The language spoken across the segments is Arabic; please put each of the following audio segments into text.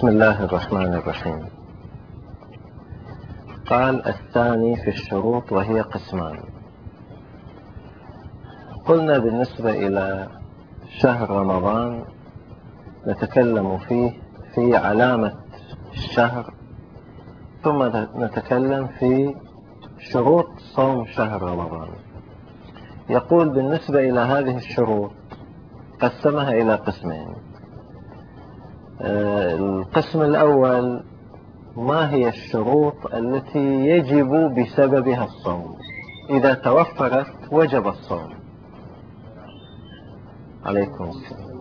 بسم الله الرحمن الرحيم. قال الثاني في الشروط وهي قسمان. قلنا بالنسبة إلى شهر رمضان نتكلم فيه في علامة الشهر، ثم نتكلم في شروط صوم شهر رمضان. يقول بالنسبة إلى هذه الشروط قسمها إلى قسمين. القسم الأول: ما هي الشروط التي يجب بسببها الصوم؟ إذا توفرت وجب الصوم. عليكم السلام.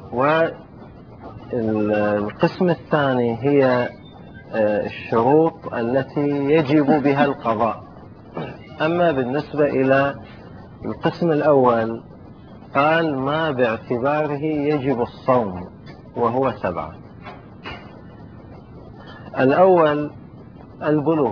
والقسم الثاني هي الشروط التي يجب بها القضاء. أما بالنسبة إلى القسم الأول قال ما باعتباره يجب الصوم، وهو 7. الأول البلوغ،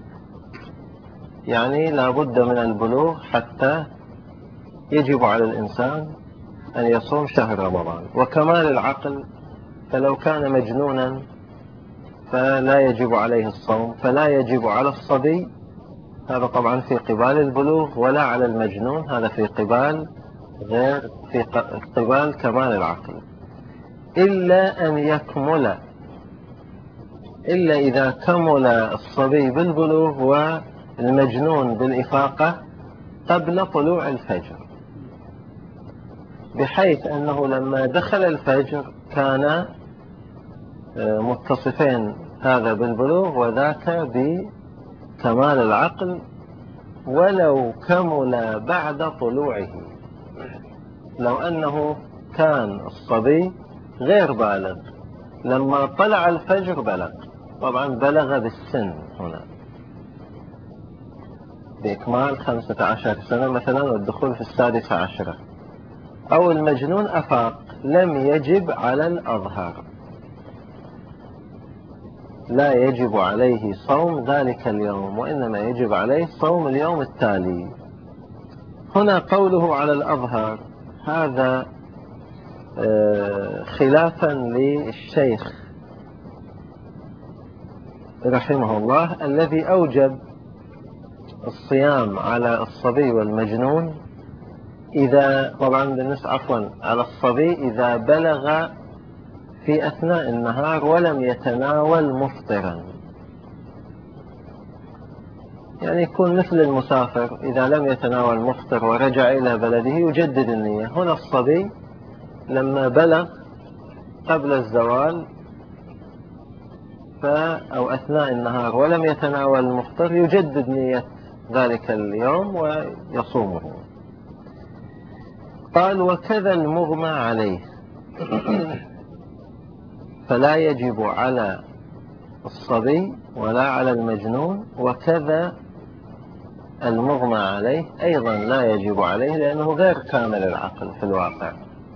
يعني لا بد من البلوغ حتى يجب على الإنسان أن يصوم شهر رمضان. وكمال العقل، فلو كان مجنونا فلا يجب عليه الصوم، فلا يجب على الصبي، هذا طبعا في قبال البلوغ، ولا على المجنون، هذا في قبال في قبال كمال العقل، إلا أن يكمل، إلا إذا كمل الصبي بالبلوغ والمجنون بالإفاقة قبل طلوع الفجر، بحيث أنه لما دخل الفجر كان متصفين، هذا بالبلوغ وذاك بكمال العقل، ولو كمل بعد طلوعه. لو أنه كان الصبي غير بالغ لما طلع الفجر بلغ، طبعا بلغ بالسن هنا بإكمال 15 سنة مثلا والدخول في 16، أو المجنون أفاق، لم يجب على الأظهر، لا يجب عليه صوم ذلك اليوم، وإنما يجب عليه صوم اليوم التالي. هنا قوله على الأظهر هذا خلافا للشيخ رحمه الله، الذي أوجب الصيام على الصبي والمجنون إذا، طبعا بالنسبة على الصبي إذا بلغ في أثناء النهار ولم يتناول مفطرا، يعني يكون مثل المسافر إذا لم يتناول مفطر ورجع إلى بلده يجدد النية. هنا الصبي لما بلغ قبل الزوال أو أثناء النهار ولم يتناول المفطر يجدد نية ذلك اليوم ويصومه. قال وكذا المغمى عليه، فلا يجب على الصبي ولا على المجنون، وكذا المغمى عليه أيضا لا يجب عليه لأنه غير كامل العقل في الواقع.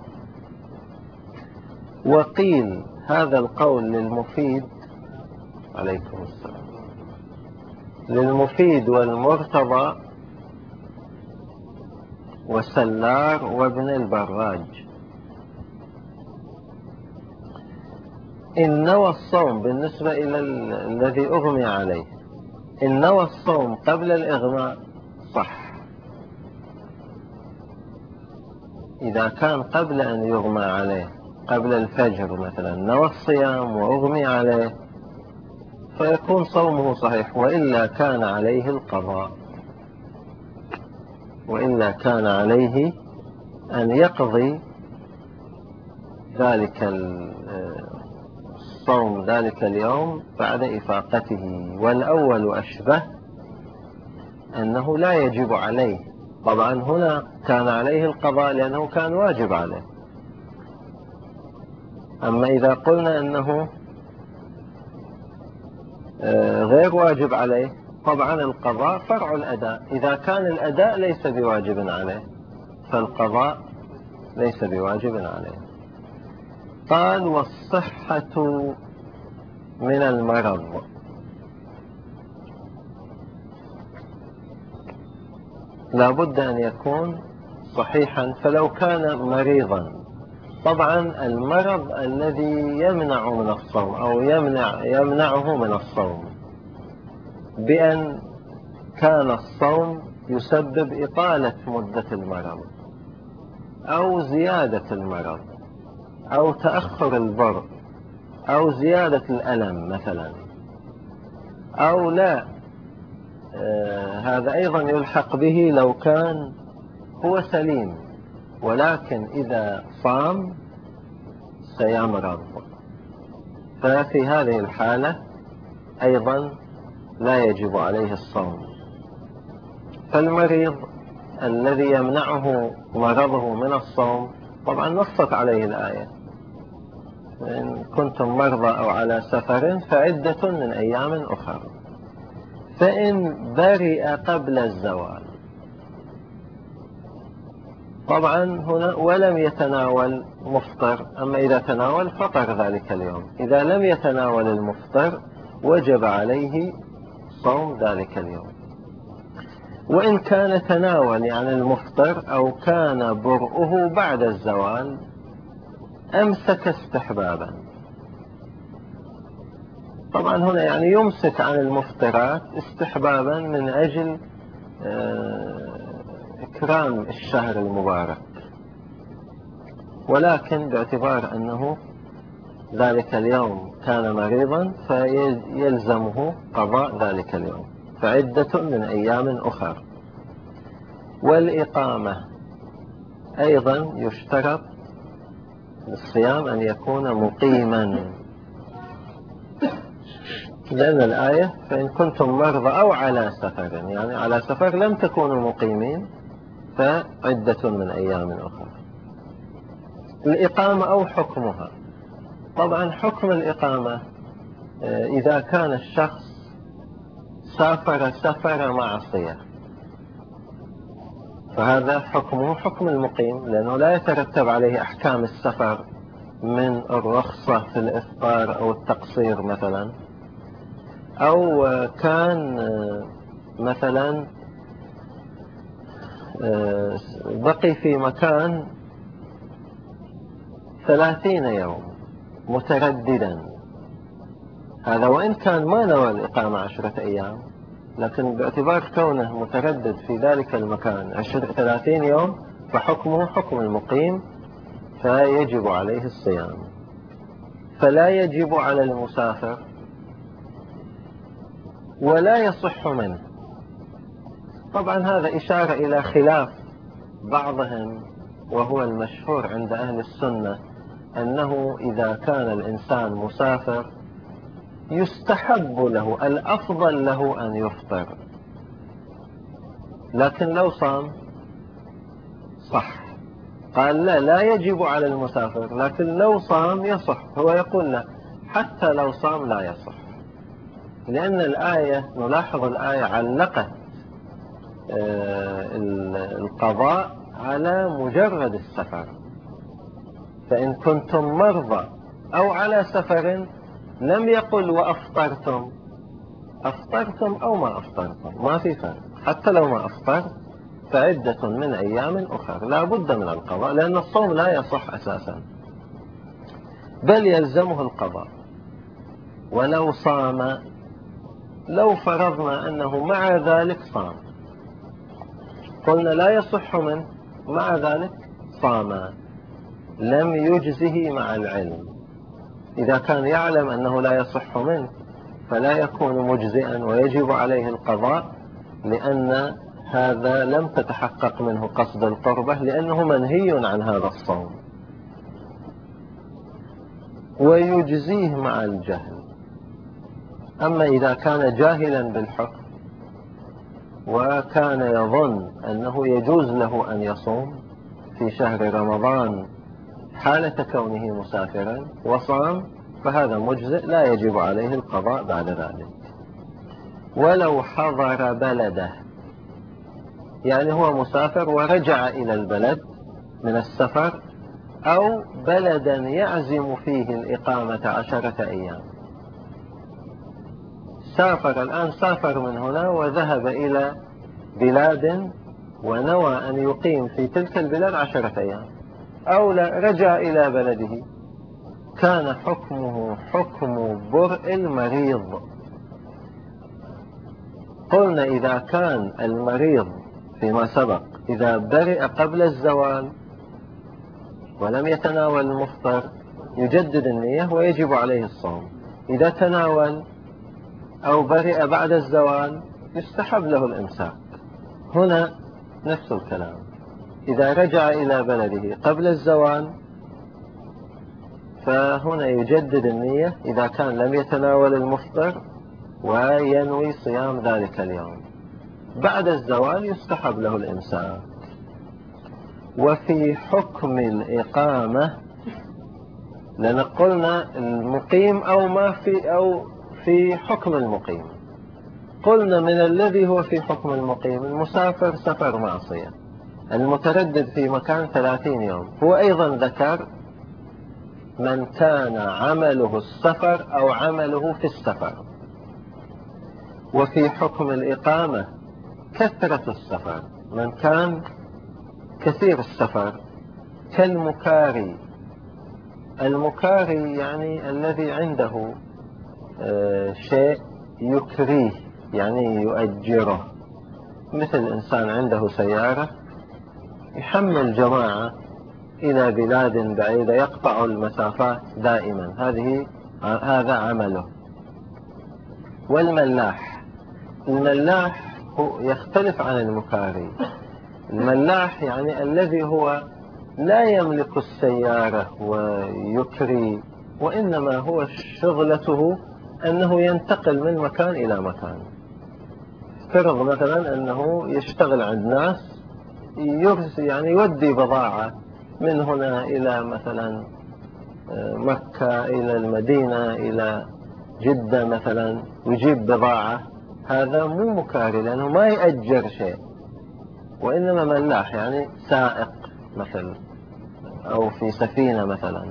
وقيل هذا القول للمفيد، عليكم السلام، للمفيد والمرتضى وسلار وابن البراج. إن نوى الصوم بالنسبة إلى الذي أغمي عليه، إن نوى الصوم قبل الإغماء صح، إذا كان قبل أن يغمى عليه قبل الفجر مثلا نوى الصيام وأغمي عليه فيكون صومه صحيح، وإلا كان عليه القضاء، وإلا كان عليه أن يقضي ذلك الصوم ذلك اليوم بعد إفاقته. والأول أشبه أنه لا يجب عليه، طبعا هنا كان عليه القضاء لأنه كان واجب عليه. أما إذا قلنا أنه غير واجب عليه، طبعا القضاء فرع الأداء، إذا كان الأداء ليس بواجب عليه فالقضاء ليس بواجب عليه. قال والصحة من المرض، لا بد أن يكون صحيحا، فلو كان مريضا طبعا المرض الذي يمنع من الصوم أو يمنعه من الصوم بأن كان الصوم يسبب إطالة مدة المرض أو زيادة المرض أو تأخر البرء أو زيادة الألم مثلا، أو لا، هذا أيضا يلحق به لو كان هو سليم ولكن إذا صام سيمرض، ففي هذه الحالة أيضا لا يجب عليه الصوم. فالمريض الذي يمنعه مرضه من الصوم طبعا نصت عليه الآية: إن كنتم مرضى أو على سفر فعدة من أيام أخر. فإن برئ قبل الزوال، طبعا هنا ولم يتناول مفطر، أما إذا تناول فطر ذلك اليوم. إذا لم يتناول المفطر وجب عليه صوم ذلك اليوم. وإن كان تناول يعني المفطر أو كان برؤه بعد الزوال أمسك استحبابا. طبعا هنا يعني يمسك عن المفطرات استحبابا من أجل إكرام الشهر المبارك، ولكن باعتبار أنه ذلك اليوم كان مريضا فيلزمه قضاء ذلك اليوم، فعدة من أيام أخر. والإقامة أيضا يشترط للصيام أن يكون مقيما، لأن الآية فإن كنتم مرضى أو على سفر، يعني على سفر لم تكونوا مقيمين فعدة من أيام أخرى. الإقامة أو حكمها، طبعا حكم الإقامة إذا كان الشخص سافر سفر معصية فهذا حكمه حكم المقيم، لأنه لا يترتب عليه أحكام السفر من الرخصة في الإفطار أو التقصير مثلا. أو كان مثلا بقي في مكان 30 يوم مترددا، هذا وإن كان ما نوى الإقامة 10 أيام، لكن باعتبار كونه متردد في ذلك المكان 30 يوم فحكمه حكم المقيم، فيجب عليه الصيام. فلا يجب على المسافر ولا يصح منه. طبعا هذا إشارة إلى خلاف بعضهم، وهو المشهور عند أهل السنة أنه إذا كان الإنسان مسافر يستحب له، الأفضل له أن يفطر، لكن لو صام صح. قال لا يجب على المسافر، لكن لو صام يصح. هو يقول لا، حتى لو صام لا يصح، لأن الآية نلاحظ الآية علقت القضاء على مجرد السفر. فإن كنتم مرضى أو على سفر لم يقل وأفطرتم، أفطرتم أو ما أفطرتم ما في فرق، حتى لو ما أفطرت فعدة من أيام أخرى، لا بد من القضاء، لأن الصوم لا يصح أساسا بل يلزمه القضاء. ولو صام، لو فرضنا أنه مع ذلك صام، قلنا لا يصح منه، مع ذلك صام، لم يجزه مع العلم. إذا كان يعلم أنه لا يصح منه فلا يكون مجزئا ويجب عليه القضاء، لأن هذا لم تتحقق منه قصد القربة، لأنه منهي عن هذا الصوم. ويجزيه مع الجهل. أما إذا كان جاهلا بالحكم وكان يظن أنه يجوز له أن يصوم في شهر رمضان حالة كونه مسافرا وصام فهذا مجزئ، لا يجب عليه القضاء بعد ذلك. ولو حضر بلده، يعني هو مسافر ورجع إلى البلد من السفر، أو بلدا يعزم فيه الإقامة 10 أيام، سافر الآن، سافر من هنا وذهب إلى بلاد ونوى أن يقيم في تلك البلاد 10 أيام، أو لا رجع إلى بلده كان حكمه حكم برء المريض. قلنا إذا كان المريض فيما سبق إذا برئ قبل الزوال ولم يتناول المفطر يجدد النية ويجب عليه الصوم. إذا تناول أو برئ بعد الزوال يستحب له الإمساك. هنا نفس الكلام، إذا رجع إلى بلده قبل الزوال فهنا يجدد النية إذا كان لم يتناول المفطر وينوي صيام ذلك اليوم. بعد الزوال يستحب له الإمساك. وفي حكم الإقامة، لأن قلنا المقيم أو في حكم المقيم، قلنا من الذي هو في حكم المقيم المسافر سفر معصية، المتردد في مكان 30 يوم. هو أيضا ذكر من كان عمله السفر أو عمله في السفر. وفي حكم الإقامة كثرة السفر، من كان كثير السفر كالمكاري. المكاري يعني الذي عنده شيء يكريه، يعني يؤجره، مثل إنسان عنده سيارة يحمل جماعة إلى بلاد بعيدة يقطع المسافات دائما، هذا عمله. والملاح، الملاح هو يختلف عن المكاري. الملاح يعني الذي هو لا يملك السيارة ويكري، وإنما هو شغلته أنه ينتقل من مكان إلى مكان. فرض مثلا أنه يشتغل عند ناس يعني يودي بضاعة من هنا إلى مثلا مكة، إلى المدينة، إلى جدة مثلا، ويجيب بضاعة. هذا مو مكاري لأنه ما يأجر شيء، وإنما ملاح يعني سائق مثلا أو في سفينة مثلا.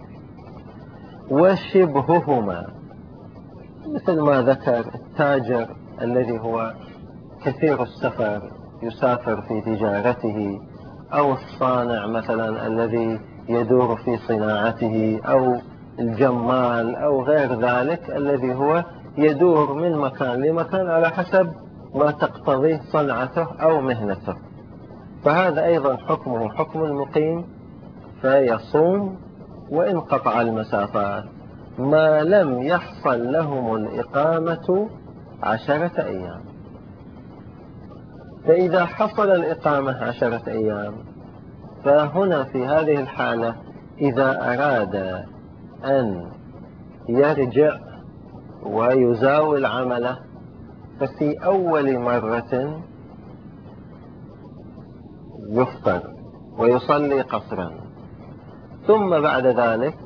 وشبههما مثل ما ذكر التاجر الذي هو كثير السفر يسافر في تجارته، أو الصانع مثلا الذي يدور في صناعته، أو الجمال أو غير ذلك الذي هو يدور من مكان لمكان على حسب ما تقتضيه صنعته أو مهنته. فهذا أيضا حكمه حكم المقيم، فيصوم وإن قطع المسافات ما لم يحصل لهم الإقامة 10 أيام. فإذا حصل الإقامة 10 أيام فهنا في هذه الحالة إذا أراد أن يرجع ويزاول عمله ففي أول مرة يفطر ويصلي قصرا، ثم بعد ذلك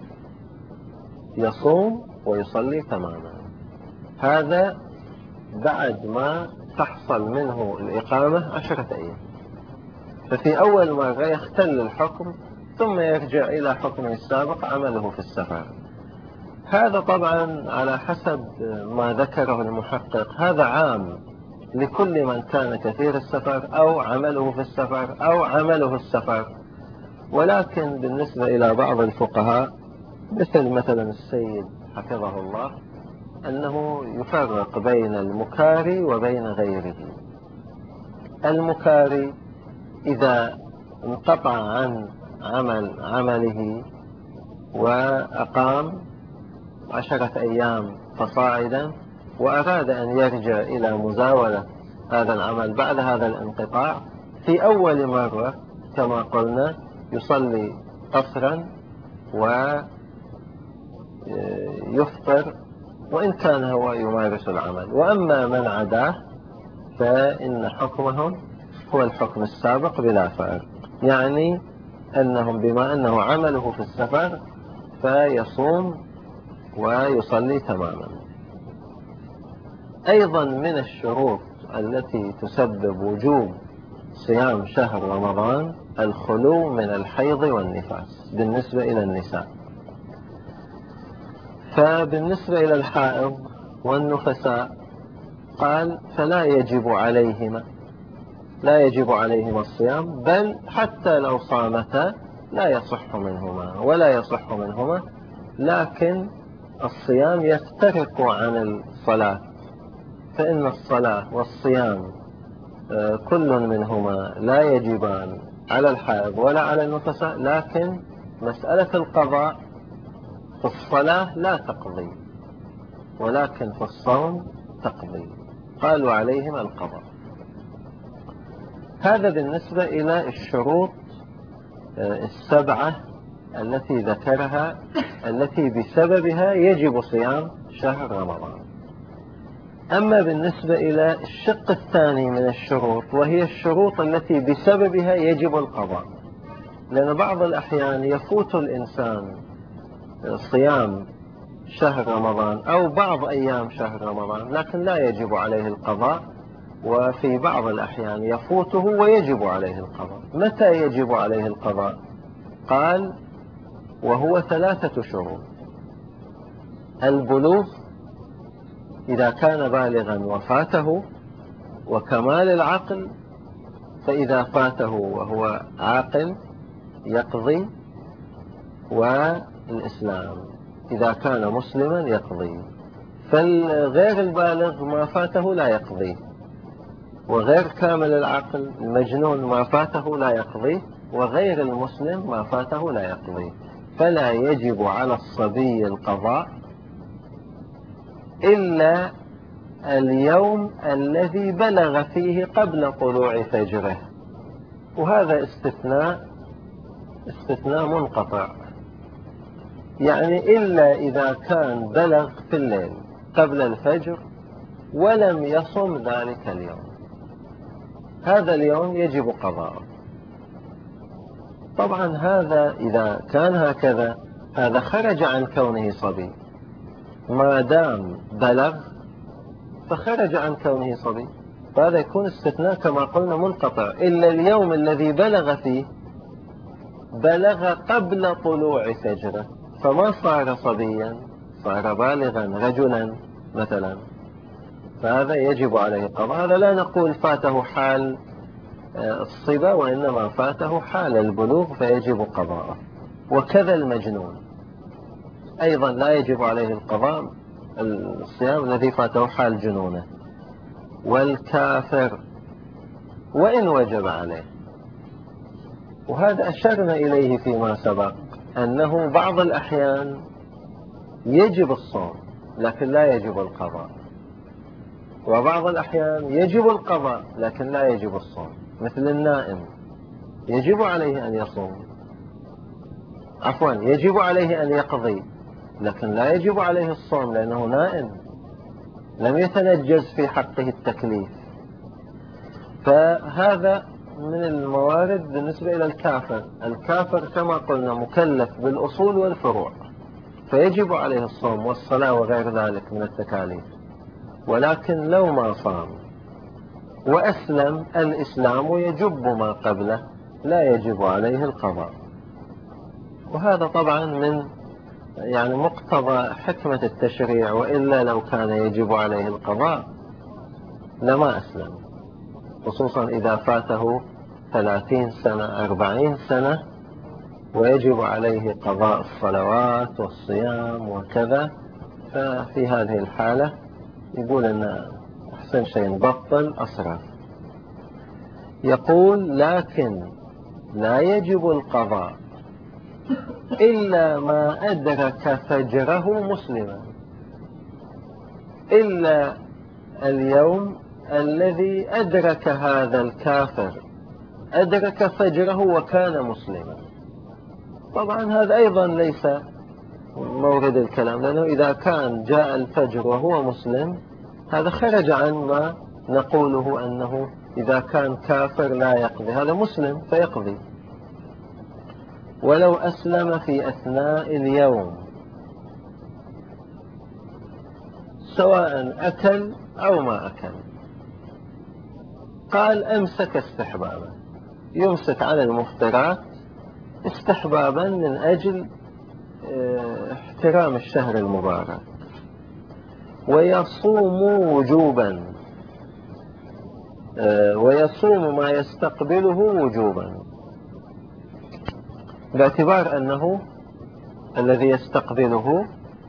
يصوم ويصلي تماما. هذا بعد ما تحصل منه الإقامة 10 أيام. ففي أول مرة يختل الحكم ثم يرجع إلى حكمه السابق عمله في السفر. هذا طبعا على حسب ما ذكره المحقق، هذا عام لكل من كان كثير السفر أو عمله في السفر أو عمله السفر. ولكن بالنسبة إلى بعض الفقهاء مثلا السيد حفظه الله أنه يفرق بين المكاري وبين غيره. المكاري إذا انقطع عن عمله وأقام 10 أيام فصاعدا وأراد أن يرجع إلى مزاولة هذا العمل بعد هذا الانقطاع، في أول مرة كما قلنا يصلي قصرا ويفطر وإن كان هو يمارس العمل. وأما من عداه فإن حكمهم هو الحكم السابق بلا فرق، يعني أنهم بما أنه عمله في السفر فيصوم ويصلي تماما. أيضا من الشروط التي تسبب وجوب صيام شهر رمضان الخلو من الحيض والنفاس بالنسبة إلى النساء. فبالنسبة إلى الحائض والنفساء قال فلا يجب عليهما الصيام، بل حتى لو صامتا لا يصح منهما ولا يصح منهما، لكن الصيام يفترق عن الصلاة، فإن الصلاة والصيام كل منهما لا يجبان على الحائض ولا على النفساء، لكن مسألة القضاء في الصلاة لا تقضي، ولكن في الصوم تقضي. قالوا عليهما القضاء. هذا بالنسبة إلى الشروط السبعة التي ذكرها، التي بسببها يجب صيام شهر رمضان. أما بالنسبة إلى الشق الثاني من الشروط، وهي الشروط التي بسببها يجب القضاء، لأن بعض الأحيان يفوت الإنسان صيام شهر رمضان أو بعض أيام شهر رمضان لكن لا يجب عليه القضاء، وفي بعض الأحيان يفوته ويجب عليه القضاء. متى يجب عليه القضاء؟ قال: وهو 3 شروط: البلوغ إذا كان بالغا وفاته، وكمال العقل فإذا فاته وهو عاقل يقضي، والإسلام إذا كان مسلما يقضي. فالغير البالغ ما فاته لا يقضي، وغير كامل العقل المجنون ما فاته لا يقضي، وغير المسلم ما فاته لا يقضي. فلا يجب على الصبي القضاء إلا اليوم الذي بلغ فيه قبل طلوع فجره، وهذا استثناء منقطع، يعني إلا إذا كان بلغ في الليل قبل الفجر ولم يصم ذلك اليوم، هذا اليوم يجب قضاءه. طبعا هذا إذا كان هكذا هذا خرج عن كونه صبي، ما دام بلغ فخرج عن كونه صبي، فهذا يكون استثناء كما قلنا منقطع، إلا اليوم الذي بلغ فيه بلغ قبل طلوع فجره، فما صار صبيا، صار بالغا رجلا مثلا، فهذا يجب عليه القضاء. هذا لا نقول فاته حال الصبا، وإنما فاته حال البلوغ فيجب قضاءه. وكذا المجنون أيضا لا يجب عليه القضاء الصيام الذي فاته حال جنونه، والكافر وإن وجب عليه. وهذا أشرنا إليه فيما سبق، أنه بعض الأحيان يجب الصوم لكن لا يجب القضاء، وبعض الأحيان يجب القضاء لكن لا يجب الصوم، مثل النائم يجب عليه أن يصوم، يجب عليه أن يقضي لكن لا يجب عليه الصوم لأنه نائم لم يتنجز في حقه التكليف. فهذا من الموارد بالنسبة إلى الكافر. الكافر كما قلنا مكلف بالأصول والفروع، فيجب عليه الصوم والصلاة وغير ذلك من التكاليف، ولكن لو ما صام وأسلم الإسلام يجب ما قبله لا يجب عليه القضاء. وهذا طبعا من مقتضى حكمة التشريع، وإلا لو كان يجب عليه القضاء لما أسلم، خصوصا إذا فاته 30 سنة 40 سنة ويجب عليه قضاء الصلوات والصيام وكذا، ففي هذه الحالة يقول أن أحسن شيء نبطل أسرع. يقول: لكن لا يجب القضاء إلا ما أدرك فجره مسلما، إلا اليوم الذي أدرك هذا الكافر أدرك فجره وكان مسلما. طبعا هذا أيضا ليس مورد الكلام، لأنه إذا كان جاء الفجر وهو مسلم هذا خرج عن ما نقوله أنه إذا كان كافر لا يقضي، هذا مسلم فيقضي ولو أسلم في أثناء اليوم، سواء أكل أو ما أكل. قال: أمسك استحبابا، يمسك عن المفطرات استحبابا من أجل احترام الشهر المبارك، ويصوم وجوبا، ويصوم ما يستقبله وجوبا. باعتبار أنه الذي يستقبله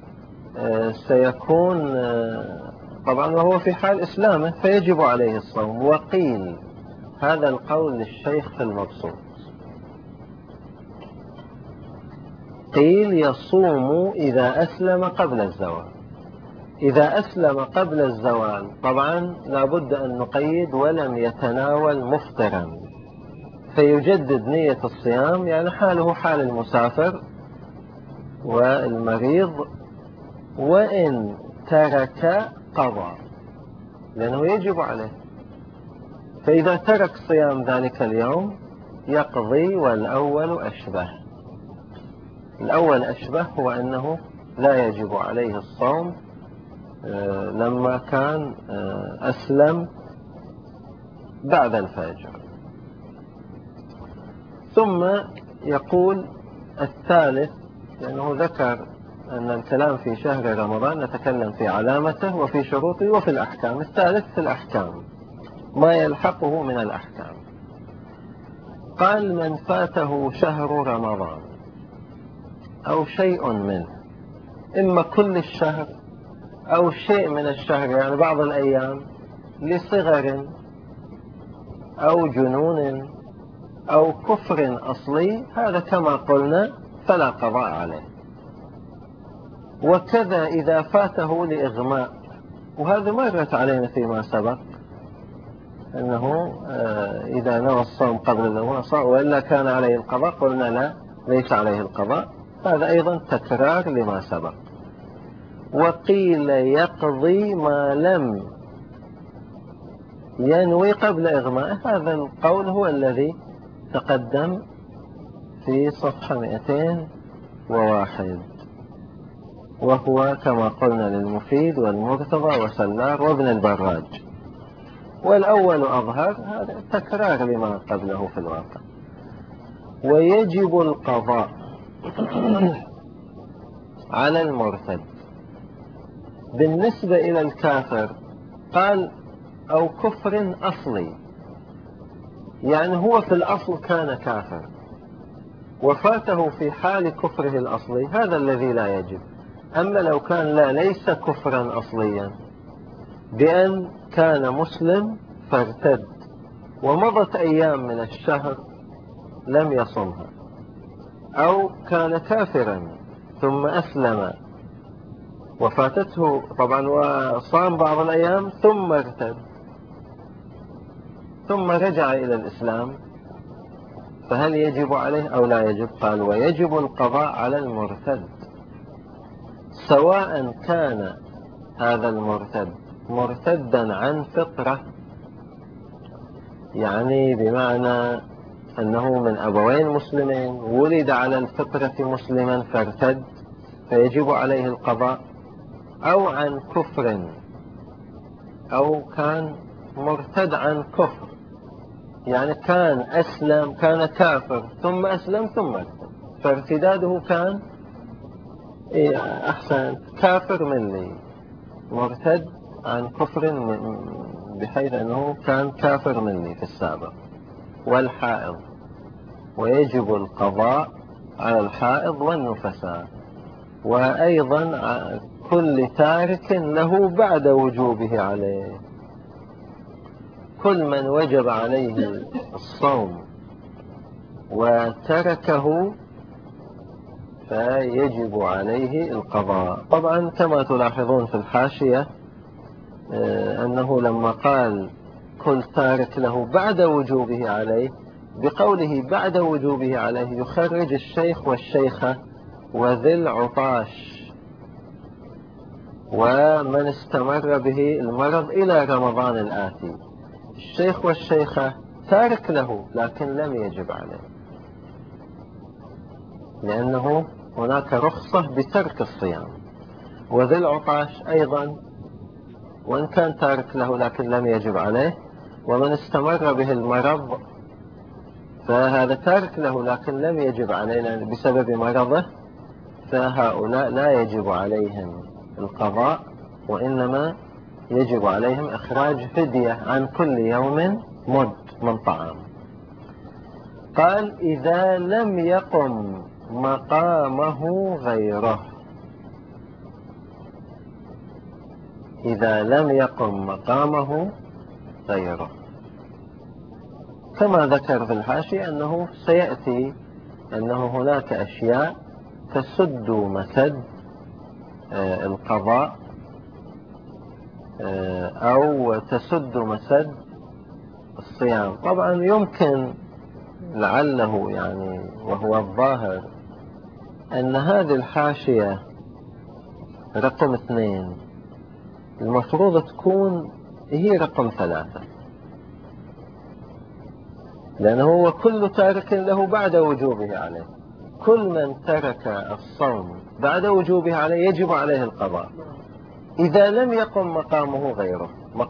سيكون طبعا وهو في حال إسلامه فيجب عليه الصوم. وقيل هذا القول للشيخ المبسوط، قيل يصوم إذا أسلم قبل الزوال. إذا أسلم قبل الزوال طبعا لابد أن نقيد ولم يتناول مفطرا، فيجدد نية الصيام، يعني حاله حال المسافر والمريض، وإن ترك قضى لأنه يجب عليه. فإذا ترك صيام ذلك اليوم يقضي، والأول أشبه. الأول أشبه هو أنه لا يجب عليه الصوم لما كان أسلم بعد الفجر. ثم يقول الثالث، لأنه ذكر أن الكلام في شهر رمضان نتكلم في علامته وفي شروطه وفي الأحكام. الثالث في الأحكام، ما يلحقه من الأحكام. قال من فاته شهر رمضان أو شيء منه، إما كل الشهر أو شيء من الشهر، يعني بعض الأيام، لصغر أو جنون أو كفر أصلي، هذا كما قلنا فلا قضاء عليه. وكذا إذا فاته لإغماء، وهذا مرت علينا فيما سبق أنه إذا نوى الصوم قبل الإغماء صار، وإلا كان عليه القضاء، قلنا لا، ليس عليه القضاء. هذا أيضا تكرار لما سبق. وقيل يقضي ما لم ينوي قبل إغمائه. هذا القول هو الذي تقدم في صفحة 201، وهو كما قلنا للمفيد والمرتضى وسلار وابن البراج. والأول أظهر، هذا تكرار لما قبله في الواقع. ويجب القضاء على المرتد. بالنسبة إلى الكافر قال أو كفر أصلي، يعني هو في الأصل كان كافر وفاته في حال كفره الأصلي، هذا الذي لا يجب. أما لو كان لا، ليس كفرا أصليا، بأن كان مسلم فارتد ومضت أيام من الشهر لم يصمها، أو كان كافرا ثم أسلم وفاتته طبعا وصام بعض الأيام ثم ارتد ثم رجع إلى الإسلام، فهل يجب عليه أو لا يجب؟ قال ويجب القضاء على المرتد، سواء كان هذا المرتد مرتدا عن فطرة، يعني بمعنى أنه من أبوين مسلمين ولد على الفطرة مسلما فارتد فيجب عليه القضاء، أو عن كفر، أو كان مرتد عن كفر، يعني كان أسلم، كان كافر ثم أسلم ثم ارتد، فارتداده كان أحسن كافر مني، مرتد عن كفر بحيث أنه كان كافر مني في السابق. والحائض، ويجب القضاء على الحائض والنفساء، وأيضا كل تارك له بعد وجوبه عليه. كل من وجب عليه الصوم وتركه فيجب عليه القضاء. طبعا كما تلاحظون في الحاشية أنه لما قال كل تارك له بعد وجوبه عليه، بقوله بعد وجوبه عليه يخرج الشيخ والشيخة وذي العطاش ومن استمر به المرض إلى رمضان الآتي. الشيخ والشيخة تارك له لكن لم يجب عليه، لأنه هناك رخصة بترك الصيام. وذي العطاش أيضا وإن كان تارك له لكن لم يجب عليه. ومن استمر به المرض فهذا تارك له لكن لم يجب عليه لأن بسبب مرضه، فهؤلاء لا يجب عليهم القضاء، وإنما يجب عليهم إخراج فدية عن كل يوم مد من طعام. قال إذا لم يقم مقامه غيره، إذا لم يقم مقامه غيره، كما ذكر في الحاشية أنه سيأتي أنه هناك أشياء تسد مسد القضاء أو تسد مسد الصيام. طبعا يمكن لعله يعني وهو الظاهر أن هذه الحاشية رقم 2 المفروض تكون هي رقم 3، لأنه هو كل تارك له بعد وجوبه عليه، كل من ترك الصوم بعد وجوبه عليه يجب عليه القضاء إذا لم يقم مقامه غيره.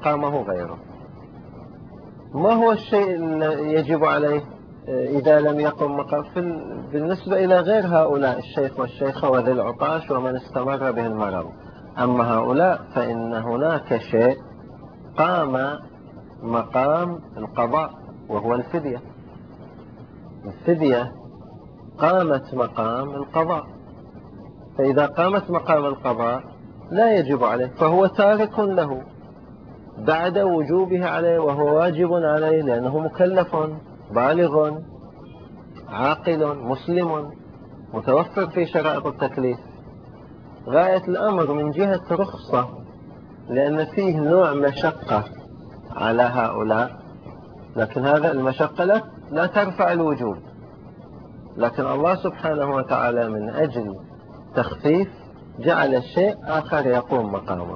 ما هو الشيء الذي يجب عليه إذا لم يقم مقام بالنسبة إلى غير هؤلاء الشيخ والشيخة وذي العطاش ومن استمر به المرض؟ أما هؤلاء فإن هناك شيء قام مقام القضاء وهو الفدية. الفدية قامت مقام القضاء، فإذا قامت مقام القضاء لا يجب عليه، فهو تارك له بعد وجوبه عليه، وهو واجب عليه لأنه مكلف بالغ عاقل مسلم متوفر في شرائط التكليف. غاية الأمر من جهة رخصة، لأن فيه نوع مشقة على هؤلاء، لكن هذا المشقة لا ترفع الوجوب، لكن الله سبحانه وتعالى من أجل تخفيف جعل شيء آخر يقوم مقامه.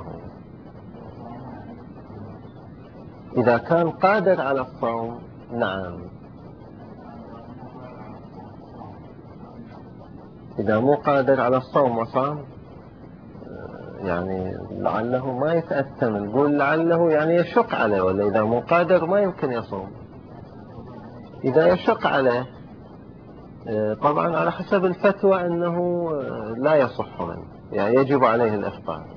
إذا كان قادر على الصوم نعم، إذا مو قادر على الصوم وصام يعني لعله ما يتأثم، نقول لعله يعني يشق عليه، ولا إذا مو قادر ما يمكن يصوم. إذا يشق عليه طبعا على حسب الفتوى أنه لا يصح منه، يعني يجب عليه الإفطار.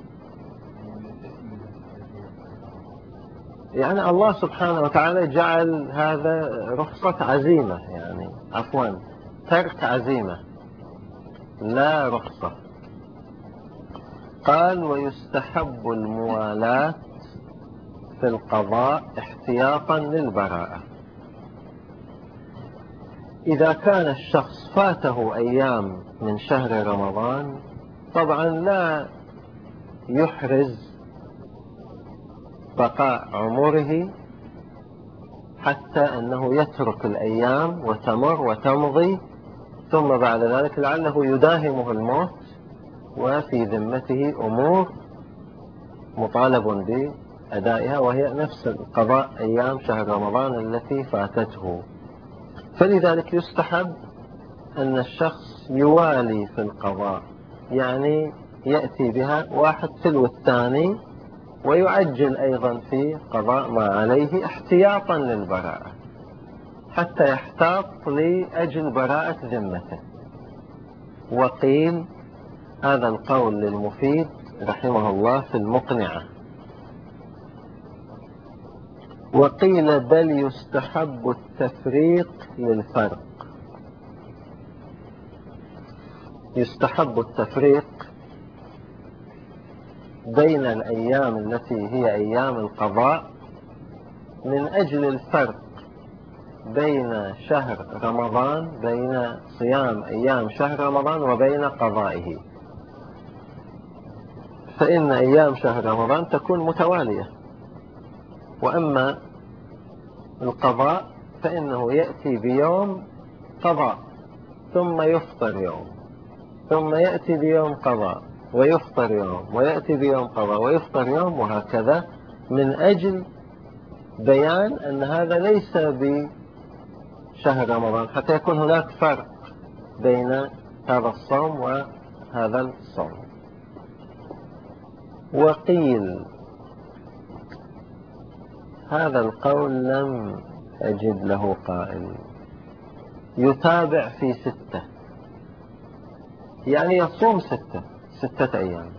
يعني الله سبحانه وتعالى جعل هذا رخصة عزيمة، يعني عفوا ترك عزيمة لا رخصة. قال ويستحب الموالاة في القضاء احتياطا للبراءة. إذا كان الشخص فاته أيام من شهر رمضان طبعا لا يحرز بقاء عمره حتى أنه يترك الأيام وتمر وتمضي، ثم بعد ذلك لعله يداهمه الموت وفي ذمته أمور مطالب بأدائها، وهي نفس قضاء أيام شهر رمضان التي فاتته. فلذلك يستحب أن الشخص يوالي في القضاء، يعني يأتي بها واحد تلو الثاني، ويعجل أيضا في قضاء ما عليه احتياطا للبراءة، حتى يحتاط لأجل براءة ذمته. وقيل هذا القول للمفيد رحمه الله في المقنعة، وقيل بل يستحب التفريق للفرق. يستحب التفريق بين الأيام التي هي أيام القضاء من أجل الفرق بين شهر رمضان، بين صيام أيام شهر رمضان وبين قضائه. فإن أيام شهر رمضان تكون متوالية، وأما القضاء فإنه يأتي بيوم قضاء ثم يفطر يوم، ثم يأتي بيوم قضاء ويفطر يوم، ويأتي بيوم قضاء ويفطر يوم، وهكذا من أجل بيان أن هذا ليس بشهر رمضان، حتى يكون هناك فرق بين هذا الصوم وهذا الصوم. وقيل هذا القول لم أجد له قائل، يتابع في 6، يعني يصوم 6 أيام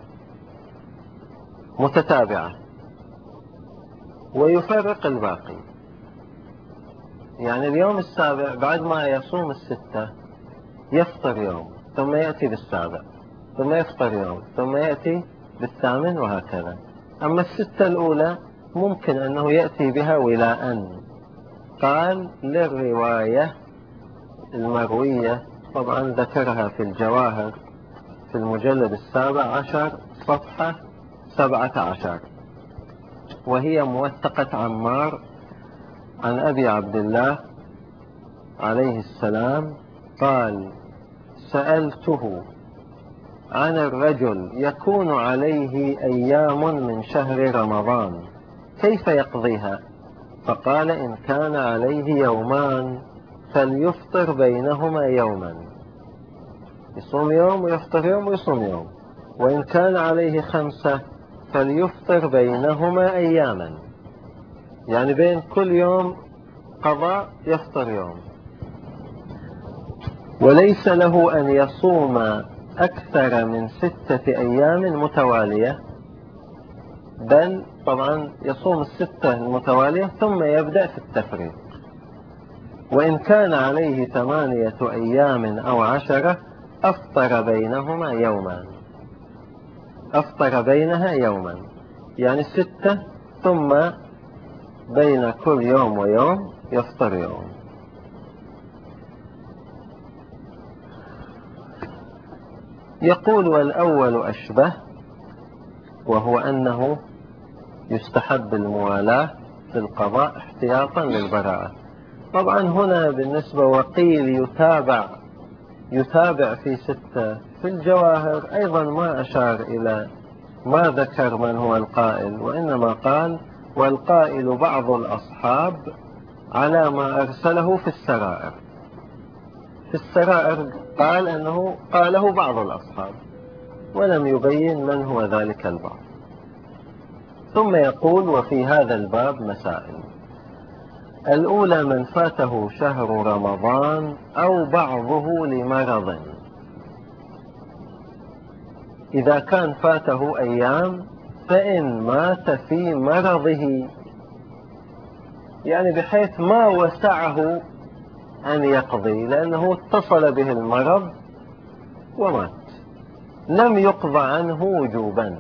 متتابعة ويفرق الباقي. يعني اليوم السابع بعد ما يصوم الستة يفطر يوم، ثم يأتي بالسابع، ثم يفطر يوم، ثم يأتي بالثامن، وهكذا. أما الستة الأولى ممكن أنه يأتي بها ولاء. قال للرواية المروية، طبعا ذكرها في الجواهر في المجلد 17 صفحة 17، وهي موثقة عمار عن أبي عبد الله عليه السلام قال: سألته عن الرجل يكون عليه أيام من شهر رمضان كيف يقضيها؟ فقال: إن كان عليه يومان فليفطر بينهما يوما، يصوم يوم ويفطر يوم ويصوم يوم. وإن كان عليه 5 فليفطر بينهما أياما، يعني بين كل يوم قضاء يفطر يوم. وليس له أن يصوم أكثر من 6 أيام متوالية، بل طبعا يصوم 6 المتوالية ثم يبدأ في التفريق. وإن كان عليه 8 أيام أو 10 أفطر بينهما يوما، أفطر بينها يوما، يعني 6 ثم بين كل يوم ويوم يفطر يوم. يقول: والأول أشبه، وهو أنه يستحب الموالاة في القضاء احتياطا للبراءة. طبعا هنا بالنسبة وقيل يتابع في 6. في الجواهر أيضا ما أشار إلى ما ذكر من هو القائل، وإنما قال: والقائل بعض الأصحاب على ما أرسله في السرائر. في السرائر قال أنه قاله بعض الأصحاب، ولم يبين من هو ذلك البعض. ثم يقول: وفي هذا الباب مسائل. الأولى: من فاته شهر رمضان أو بعضه لمرض، إذا كان فاته أيام فإن مات في مرضه، يعني بحيث ما وسعه أن يقضي، لأنه اتصل به المرض ومات، لم يقضى عنه وجوبا.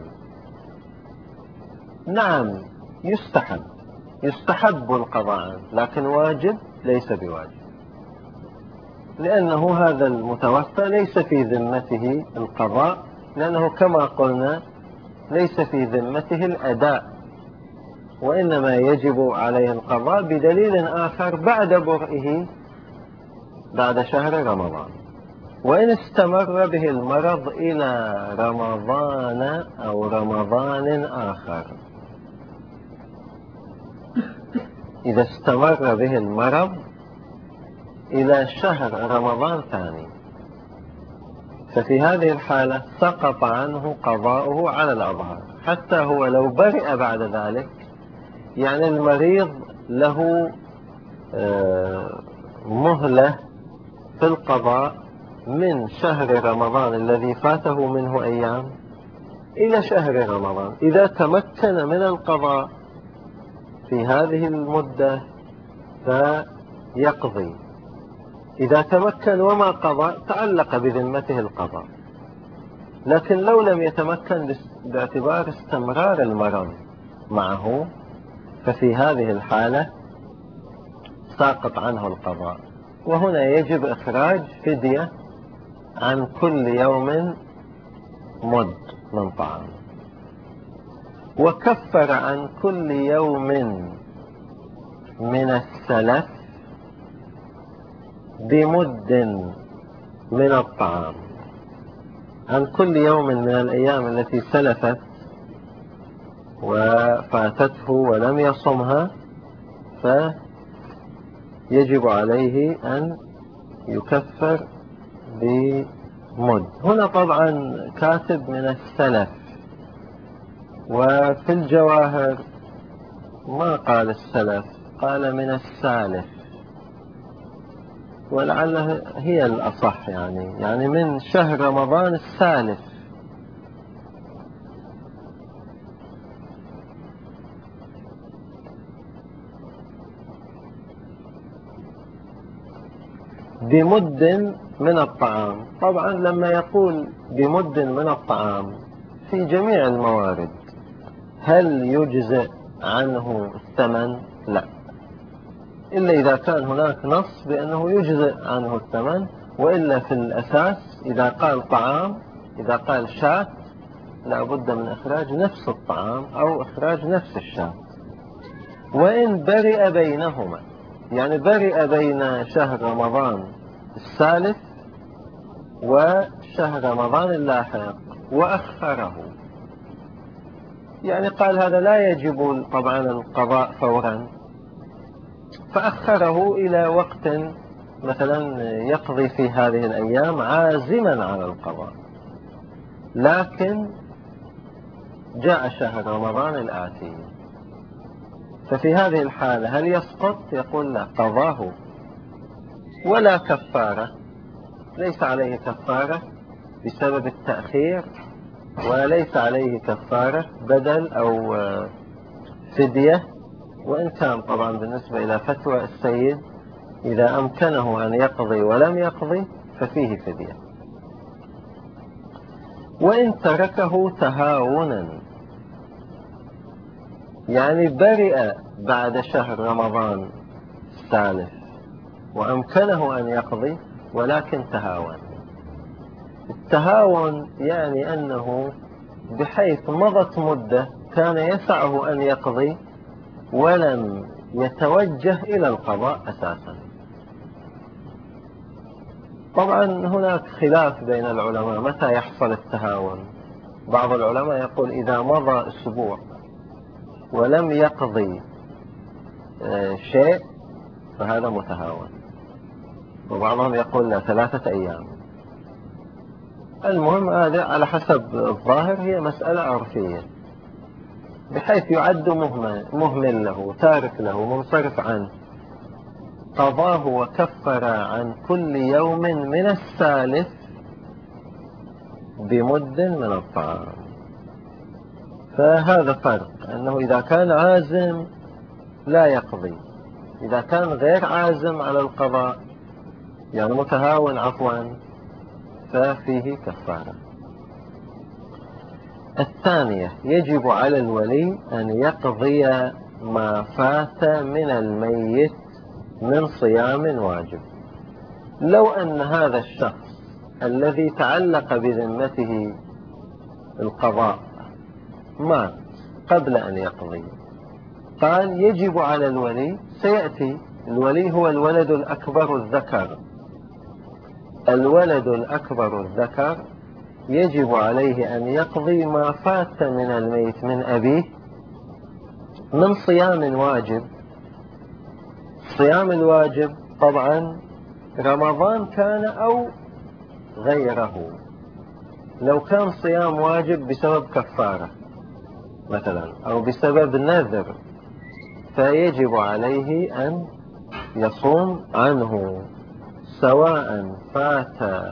نعم يستحب القضاء عنه، لكن واجب ليس بواجب، لأنه هذا المتوفى ليس في ذمته القضاء، لأنه كما قلنا ليس في ذمته الأداء، وإنما يجب عليه القضاء بدليل آخر بعد برئه بعد شهر رمضان. وإن استمر به المرض إلى رمضان أو رمضان آخر، إذا استمر به المرض إلى شهر رمضان ثاني، ففي هذه الحالة سقط عنه قضاؤه على الأظهر، حتى هو لو برئ بعد ذلك. يعني المريض له مهلة في القضاء من شهر رمضان الذي فاته منه أيام إلى شهر رمضان. إذا تمكن من القضاء في هذه المدة فيقضي، إذا تمكن وما قضى تعلق بذمته القضاء. لكن لو لم يتمكن باعتبار استمرار المرض معه، ففي هذه الحالة ساقط عنه القضاء، وهنا يجب إخراج فدية عن كل يوم مد من طعام، وكفر عن كل يوم من السلف بمد من الطعام، عن كل يوم من الأيام التي سلفت وفاتته ولم يصمها، فيجب عليه أن يكفر بمد. هنا طبعا كاتب من السلف، وفي الجواهر ما قال السلف، قال من السالف، ولعله هي الأصح، يعني من شهر رمضان السالف. بمد من الطعام. طبعا لما يقول بمد من الطعام في جميع الموارد، هل يجزئ عنه الثمن؟ لا، إلا إذا كان هناك نص بأنه يجزئ عنه الثمن، وإلا في الأساس إذا قال طعام، إذا قال شاة، لا بد من إخراج نفس الطعام أو إخراج نفس الشاة. وإن برئ بينهما، يعني برئ بين شهر رمضان الثالث وشهر رمضان اللاحق وأخره، يعني قال هذا لا يجب طبعا القضاء فورا، فأخره إلى وقت مثلا يقضي في هذه الأيام عازما على القضاء، لكن جاء شهر رمضان الآتي، ففي هذه الحالة هل يسقط؟ يقول لا، قضاه ولا كفارة، ليس عليه كفارة بسبب التأخير، وليس عليه كفارة بدل أو فدية. وإن كان طبعا بالنسبة إلى فتوى السيد إذا أمكنه أن يقضي ولم يقضي ففيه فدية. وإن تركه تهاونا، يعني برئ بعد شهر رمضان الثالث وأمكنه أن يقضي ولكن تهاون. التهاون يعني أنه بحيث مضت مدة كان يسعه أن يقضي ولم يتوجه إلى القضاء أساسا. طبعا هناك خلاف بين العلماء متى يحصل التهاون. بعض العلماء يقول إذا مضى أسبوع ولم يقضي شيء فهذا متهاون، وبعضهم يقول لا، 3 أيام. المهم هذا على حسب الظاهر هي مسألة عرفية، بحيث يعد مهمل له، تارك له، منصرف عنه، قضاه وكفر عن كل يوم من الثالث بمد من الطعام. فهذا فرق، أنه إذا كان عازم لا يقضي، إذا كان غير عازم على القضاء يعني متهاون عفوا ففيه كفارة. الثانية، يجب على الولي أن يقضي ما فات من الميت من صيام واجب. لو أن هذا الشخص الذي تعلق بذمته القضاء مات قبل أن يقضي، قال يجب على الولي، سيأتي الولي هو الولد الأكبر الذكر، الولد الأكبر الذكر يجب عليه أن يقضي ما فات من الميت من أبيه من صيام واجب. الصيام الواجب طبعا رمضان كان أو غيره. لو كان صيام واجب بسبب كفارة مثلا أو بسبب نذر فيجب عليه أن يصوم عنه، سواء فات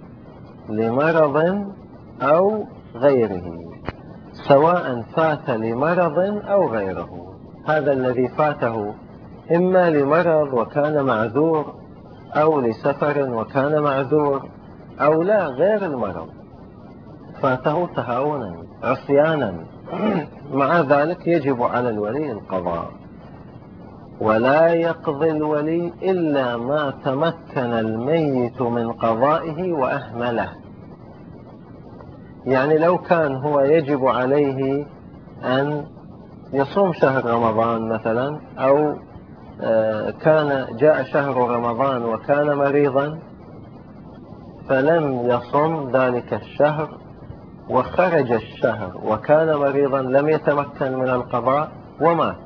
لمرض أو غيره، سواء فات لمرض أو غيره. هذا الذي فاته إما لمرض وكان معذور، أو لسفر وكان معذور، أو لا غير المرض فاته تهاونا عصيانا، مع ذلك يجب على الولي القضاء. ولا يقضي الولي إلا ما تمكن الميت من قضائه وأهمله. يعني لو كان هو يجب عليه أن يصوم شهر رمضان مثلا، أو كان جاء شهر رمضان وكان مريضا فلم يصم ذلك الشهر، وخرج الشهر وكان مريضا لم يتمكن من القضاء ومات،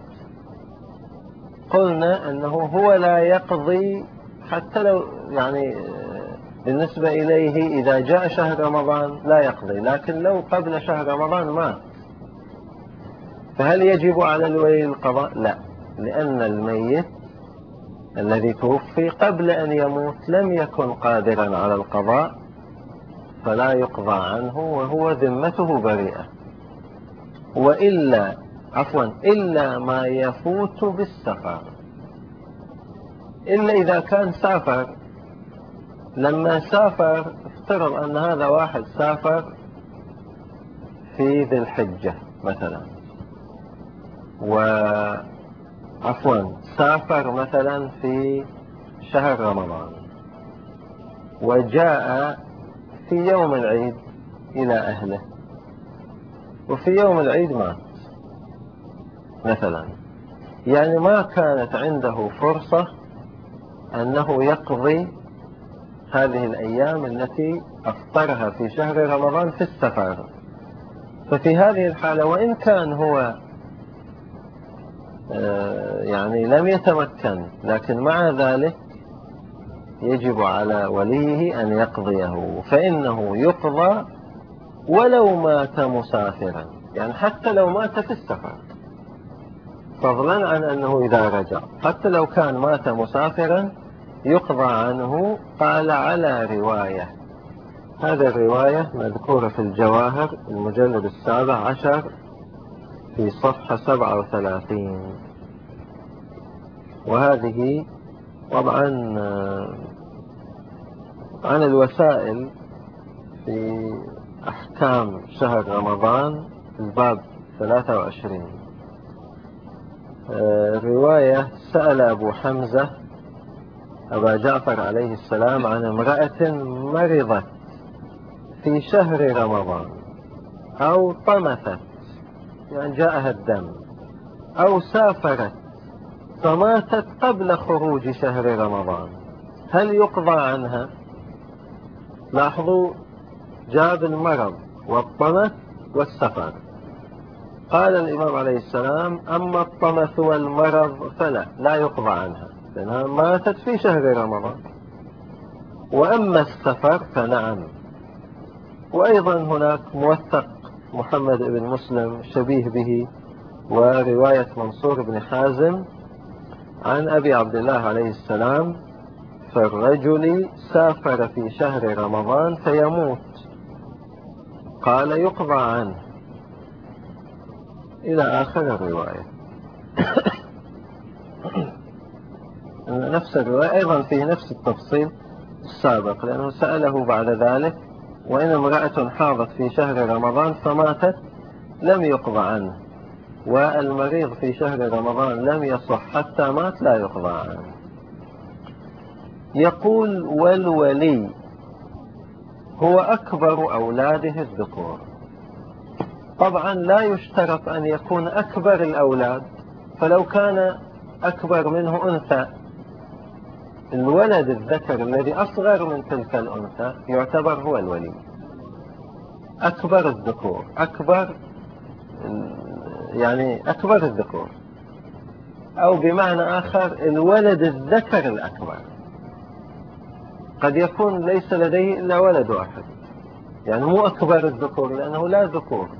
قلنا أنه هو لا يقضي حتى لو يعني بالنسبة إليه إذا جاء شهر رمضان لا يقضي، لكن لو قبل شهر رمضان مات فهل يجب على الولي القضاء؟ لا، لأن الميت الذي توفي قبل أن يموت لم يكن قادرا على القضاء، فلا يقضى عنه وهو ذمته بريئة. وإلا إلا ما يفوت بالسفر، إلا إذا كان سافر لما سافر، افترض أن هذا واحد سافر في ذي الحجة مثلا، سافر مثلا في شهر رمضان، وجاء في يوم العيد إلى أهله، وفي يوم العيد مات مثلا، يعني ما كانت عنده فرصة أنه يقضي هذه الأيام التي أفطرها في شهر رمضان في السفر. ففي هذه الحالة وإن كان هو يعني لم يتمكن، لكن مع ذلك يجب على وليه أن يقضيه، فإنه يقضى ولو مات مسافرا، يعني حتى لو مات في السفر، فضلا عن أنه إذا رجع، حتى لو كان مات مسافرا يقضى عنه. قال على رواية، هذه الرواية مذكورة في الجواهر المجلد 17 في صفحة 37، وهذه طبعا عن الوسائل في أحكام شهر رمضان الباب 23. رواية: سأل أبو حمزة أبا جعفر عليه السلام عن امرأة مرضت في شهر رمضان، أو طمثت يعني جاءها الدم، أو سافرت فماتت قبل خروج شهر رمضان، هل يقضى عنها؟ لاحظوا، جاب المرض والطمث والسفر. قال الإمام عليه السلام: أما الطمث والمرض فلا، لا يقضى عنها لأنها ماتت في شهر رمضان، وأما السفر فنعم. وأيضا هناك موثق محمد بن مسلم شبيه به، ورواية منصور بن حازم عن أبي عبد الله عليه السلام: فالرجل سافر في شهر رمضان فيموت، قال يقضى عنه، إلى آخر الرواية. نفس الرواية أيضا فيه نفس التفصيل السابق، لأنه سأله بعد ذلك: وإن امرأة حاضت في شهر رمضان فماتت لم يقضى عنه، والمريض في شهر رمضان لم يصح حتى مات لا يقضى عنه. يقول: والولي هو أكبر أولاده الذكور. طبعا لا يشترط أن يكون أكبر الأولاد، فلو كان أكبر منه أنثى، الولد الذكر الذي أصغر من تلك الأنثى يعتبر هو الولي. أكبر الذكور، يعني أكبر الذكور، أو بمعنى آخر الولد الذكر الأكبر. قد يكون ليس لديه إلا ولد واحد، يعني مو أكبر الذكور لأنه لا ذكور.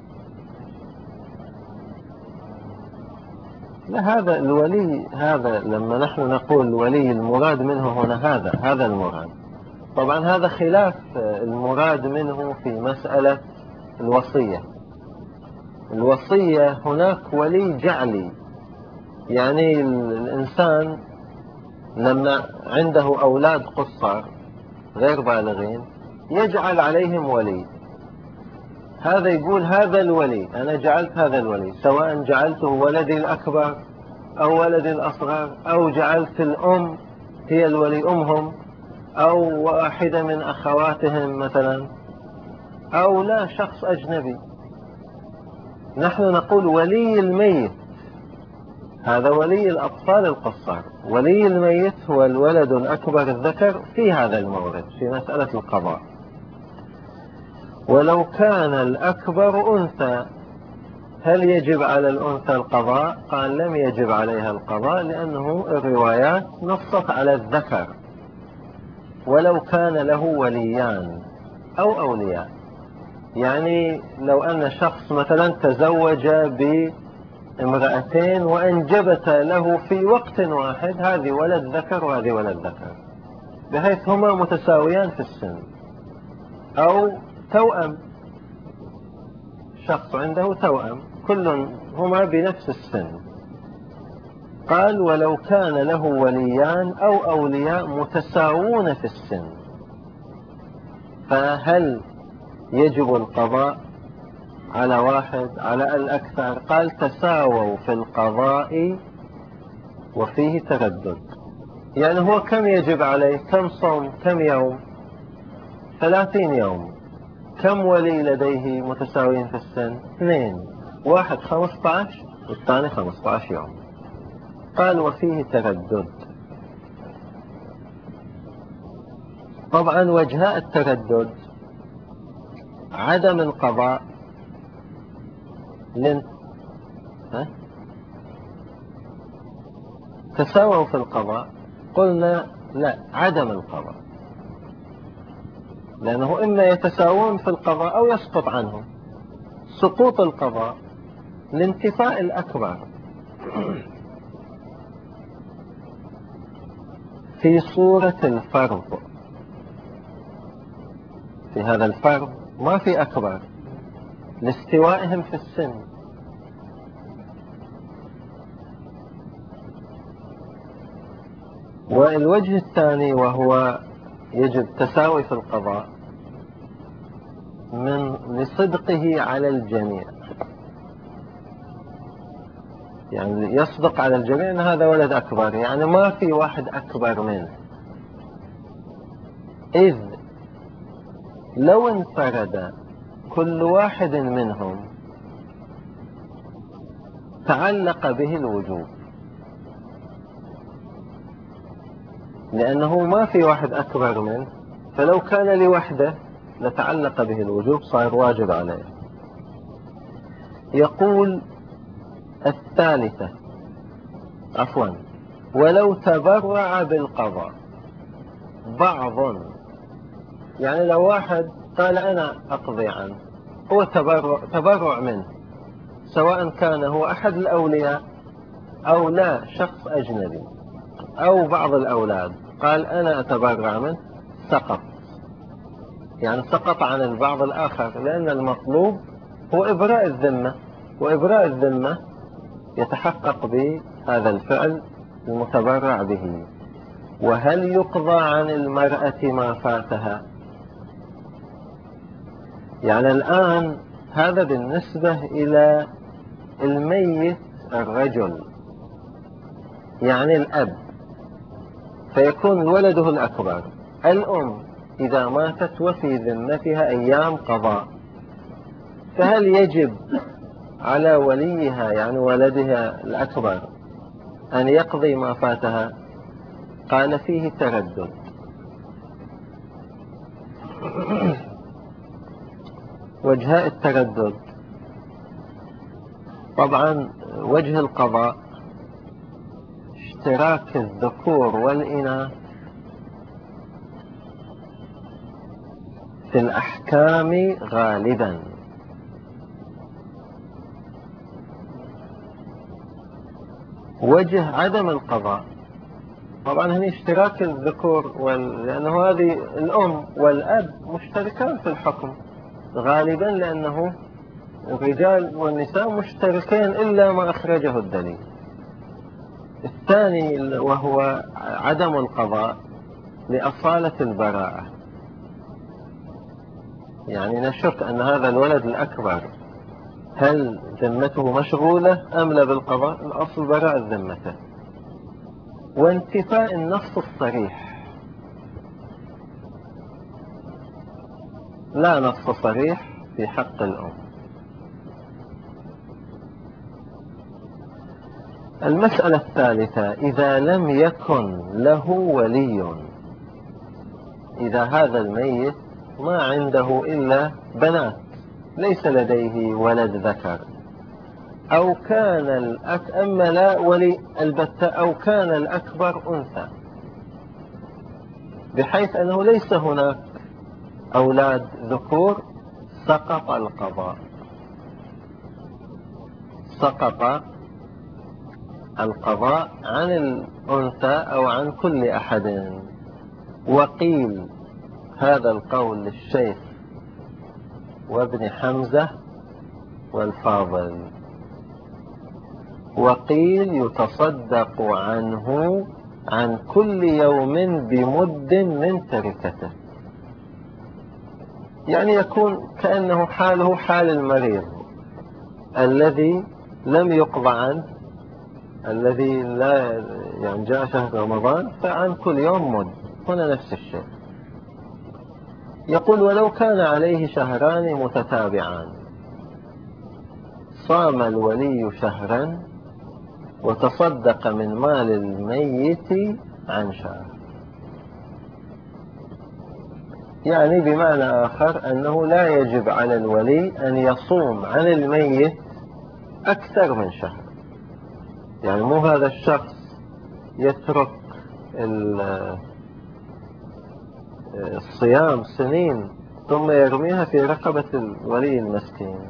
لا، هذا الولي، هذا لما نحن نقول الولي المراد منه هنا هذا المراد. طبعا هذا خلاف المراد منه في مسألة الوصية. الوصية هناك ولي جعلي، يعني الإنسان لما عنده أولاد قصار غير بالغين يجعل عليهم ولي، هذا يقول هذا الولي، أنا جعلت هذا الولي، سواء جعلته ولدي الأكبر أو ولدي الأصغر، أو جعلت الأم هي الولي أمهم، أو واحدة من أخواتهم مثلا، أو لا شخص أجنبي. نحن نقول ولي الميت، هذا ولي الأطفال القصار. ولي الميت هو الولد الأكبر الذكر في هذا المورد في مسألة القضاء. ولو كان الأكبر أنثى هل يجب على الأنثى القضاء؟ قال لم يجب عليها القضاء، لأنه الروايات نصت على الذكر. ولو كان له وليان أو أولياء، يعني لو أن شخص مثلا تزوج بامرأتين وأنجبت له في وقت واحد، هذه ولد ذكر وهذه ولد ذكر، بحيث هما متساويان في السن، أو توأم، شخص عنده توأم كل هما بنفس السن. قال: ولو كان له وليان أو أولياء متساوون في السن، فهل يجب القضاء على واحد على الأكثر؟ قال تساووا في القضاء وفيه تردد. يعني هو كم يجب عليه؟ كم صوم؟ كم يوم؟ 30 يوم. كم ولي لديه متساويين في السن؟ 2، واحد 15 والثاني 15 يوم. قال وفيه تردد. طبعا وجهاء التردد عدم القضاء تساووا في القضاء، قلنا لا، عدم القضاء، لأنه إما يتساوون في القضاء أو يسقط عنهم. سقوط القضاء الانتفاء الأكبر في صورة الفرض. في هذا الفرض ما في أكبر لاستوائهم في السن. والوجه الثاني وهو يجب تساوي في القضاء من لصدقه على الجميع، يعني يصدق على الجميع أن هذا ولد أكبر، يعني ما في واحد أكبر منه. إذ لو انفرد كل واحد منهم تعلق به الوجوب، لأنه ما في واحد أكبر منه، فلو كان لوحده لتعلق به الوجوب، صار واجب عليه. يقول الثالثة ولو تبرع بالقضاء بعض، يعني لو واحد قال أنا أقضي عنه، هو تبرع منه، سواء كان هو أحد الأولياء أو لا، شخص أجنبي أو بعض الأولاد، قال أنا أتبرع منه، سقط، يعني سقط عن البعض الآخر، لأن المطلوب هو إبراء الذمة، وإبراء الذمة يتحقق بهذا الفعل المتبرع به. وهل يقضى عن المرأة ما فاتها؟ يعني الآن هذا بالنسبة إلى الميت الرجل، يعني الأب، فيكون ولده الأكبر. الأم إذا ماتت وفي ذمتها أيام قضاء، فهل يجب على وليها يعني ولدها الأكبر أن يقضي ما فاتها؟ قال فيه تردد. وجهاء التردد، طبعا وجه القضاء اشتراك الذكور والإناث في الأحكام غالبا. وجه عدم القضاء طبعا هنا اشتراك الذكور لأنه هذه الأم والأب مشتركان في الحكم غالبا، لأنه الرجال والنساء مشتركين إلا ما أخرجه الدليل. الثاني وهو عدم القضاء لأصالة البراءة، يعني نشك أن هذا الولد الأكبر هل ذمته مشغولة أم لا بالقضاء؟ الأصل براءة ذمته. وانتفاء النص الصريح، لا نص صريح في حق الأم. المسألة الثالثة إذا لم يكن له ولي، إذا هذا الميت ما عنده إلا بنات، ليس لديه ولد ذكر، أو كان أما لا ولي البتة، أو كان الأكبر أنثى، بحيث أنه ليس هناك أولاد ذكور، سقط القضاء، سقط القضاء عن الأنثى أو عن كل أحد. وقيل هذا القول للشيخ وابن حمزة والفاضل، وقيل يتصدق عنه عن كل يوم بمد من تركته. يعني يكون كأنه حاله حال المريض الذي لم يقضى عنه، الذي لا يعني جاء شهر رمضان فعن كل يوم مد. هنا نفس الشيء. يقول ولو كان عليه شهران متتابعان صام الولي شهرا وتصدق من مال الميت عن شهر. يعني بمعنى آخر أنه لا يجب على الولي أن يصوم عن الميت أكثر من شهر. يعني مو هذا الشخص يترك الصيام سنين ثم يرميها في رقبة الولي المسكين.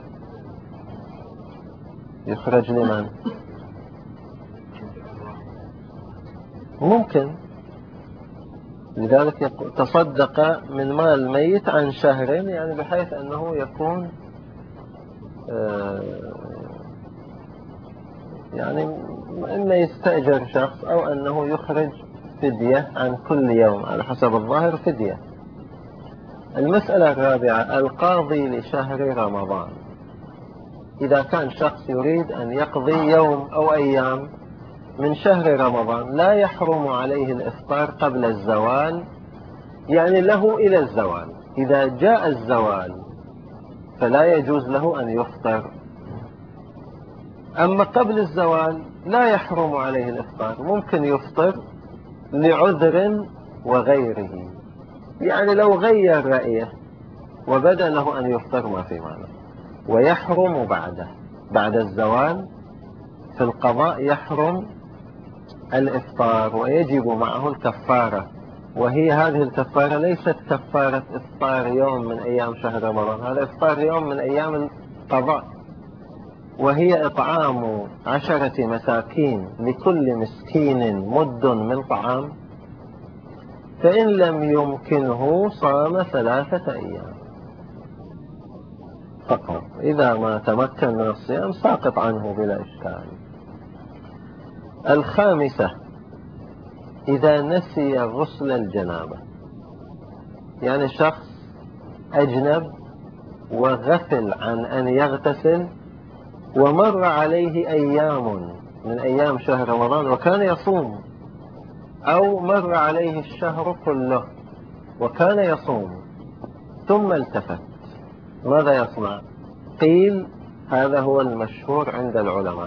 يخرج لمن؟ ممكن. لذلك تصدق من مال الميت عن شهرين، يعني بحيث أنه يكون يعني إما يستأجر شخص أو أنه يخرج فدية عن كل يوم على حسب الظاهر فدية. المسألة الرابعة القاضي لشهر رمضان. إذا كان شخص يريد أن يقضي يوم أو أيام من شهر رمضان لا يحرم عليه الإفطار قبل الزوال، يعني له إلى الزوال. إذا جاء الزوال فلا يجوز له أن يفطر. أما قبل الزوال لا يحرم عليه الإفطار، ممكن يفطر لعذر وغيره. يعني لو غير رأيه وبدأ له أن يفطر ما في معنى. ويحرم بعد الزوال في القضاء يحرم الإفطار ويجب معه الكفارة. وهي هذه الكفارة ليست كفارة إفطار يوم من أيام شهر رمضان، هذا إفطار يوم من أيام القضاء، وهي إطعام 10 مساكين لكل مسكين مد من طعام، فإن لم يمكنه صام 3 أيام فقط. إذا ما تمكن من الصيام ساقط عنه بلا إشكال. الخامسة إذا نسي غسل الجنابة. يعني شخص أجنب وغفل عن أن يغتسل ومر عليه أيام من أيام شهر رمضان وكان يصوم، أو مر عليه الشهر كله وكان يصوم ثم التفت، ماذا يصنع؟ قيل هذا هو المشهور عند العلماء،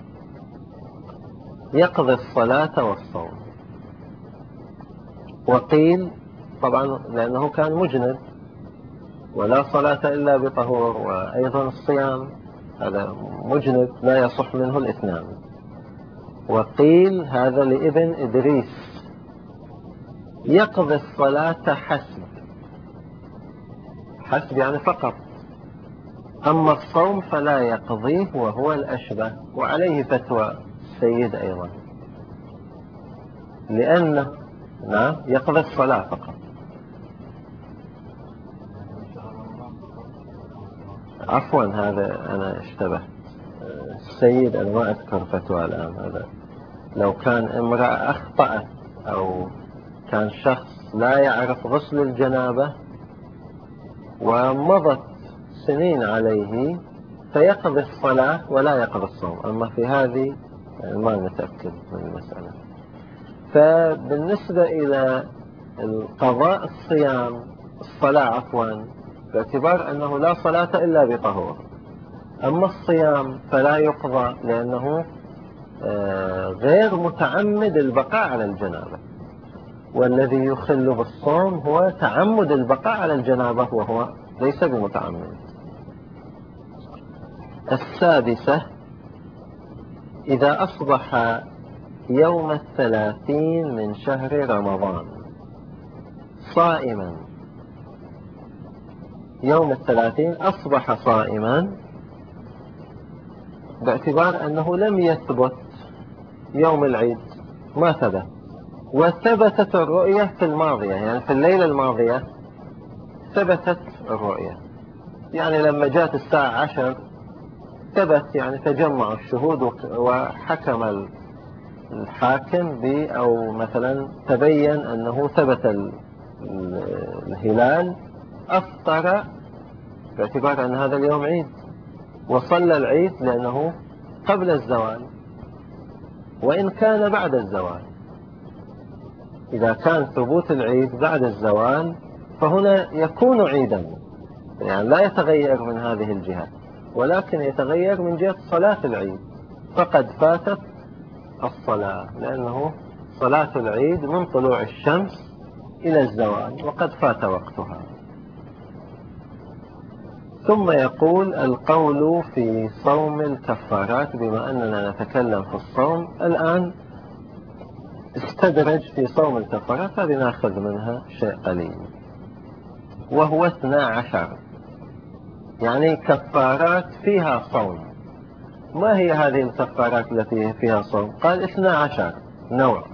يقضي الصلاة والصوم. وقيل طبعا لأنه كان مجند ولا صلاة إلا بطهور، وأيضا الصيام هذا مجند لا يصح منه الاثنان. وقيل هذا لابن إدريس يقضي الصلاة حسب يعني فقط، أما الصوم فلا يقضيه وهو الأشبه. وعليه فتوى السيد أيضا، لأنه نعم يقضي الصلاة فقط. عفوا هذا أنا اشتبهت، السيد أنا ما أذكر فتوى الآن. هذا لو كان امرأة أخطأت أو كان شخص لا يعرف غسل الجنابة ومضت سنين عليه فيقضي الصلاة ولا يقضي الصوم. أما في هذه ما نتأكد من المسألة. فبالنسبة إلى القضاء الصلاة عفوا، باعتبار أنه لا صلاة إلا بطهور. أما الصيام فلا يقضى لأنه غير متعمد البقاء على الجنابة، والذي يخل بالصوم هو تعمد البقاء على الجنابة وهو ليس بمتعمد. السادسة إذا أصبح يوم 30 من شهر رمضان صائما، يوم 30 أصبح صائما باعتبار أنه لم يثبت يوم العيد، ما ثبت، وثبتت الرؤية في الماضية، يعني في الليلة الماضية ثبتت الرؤية. يعني لما جاءت الساعة 10 ثبت، يعني تجمع الشهود وحكم الحاكم أو مثلا تبين أنه ثبت الهلال أفطر باعتبار أن هذا اليوم عيد، وصلى العيد لأنه قبل الزوال، وإن كان بعد الزوال. إذا كان ثبوت العيد بعد الزوال فهنا يكون عيدا، يعني لا يتغير من هذه الجهة، ولكن يتغير من جهة صلاة العيد، فقد فاتت الصلاة، لأنه صلاة العيد من طلوع الشمس إلى الزوال وقد فات وقتها. ثم يقول القول في صوم الكفارات، بما أننا نتكلم في الصوم الآن استدرج في صوم الكفارات، هذه نأخذ منها شيء قليل، وهو 12، يعني كفارات فيها صوم. ما هي هذه الكفارات التي فيها صوم؟ قال 12 نوع،